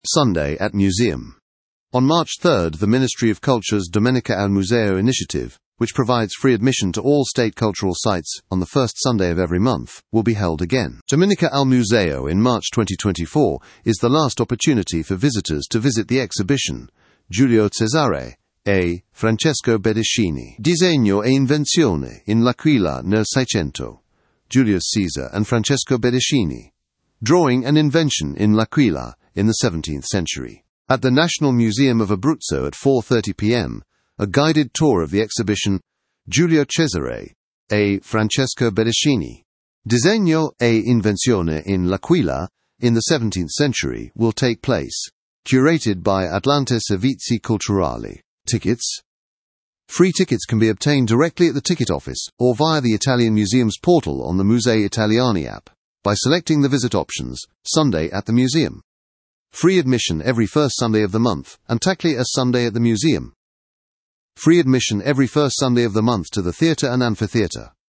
Sunday at Museum. On March 3rd, the Ministry of Culture's Domenica al Museo initiative, which provides free admission to all state cultural sites on the first Sunday of every month, will be held again. Domenica al Museo in March 2024 is the last opportunity for visitors to visit the exhibition Giulio Cesare e Francesco Bedeschini, Disegno e Invenzione in L'Aquila nel Seicento, Julius Caesar and Francesco Bedeschini, Drawing and Invention in L'Aquila in the 17th century. At the National Museum of Abruzzo at 4:30 p.m, a guided tour of the exhibition Giulio Cesare e Francesco Bedeschini, Disegno e Invenzione in L'Aquila in the 17th century will take place, curated by Atlante Servizi Culturali. Tickets. Free tickets can be obtained directly at the ticket office or via the Italian Museum's portal on the Musei Italiani app by selecting the visit options Sunday at the Museum. Free admission every first Sunday of the month, and Tacli a Sunday at the Museum. Free admission every first Sunday of the month to the theatre and amphitheatre.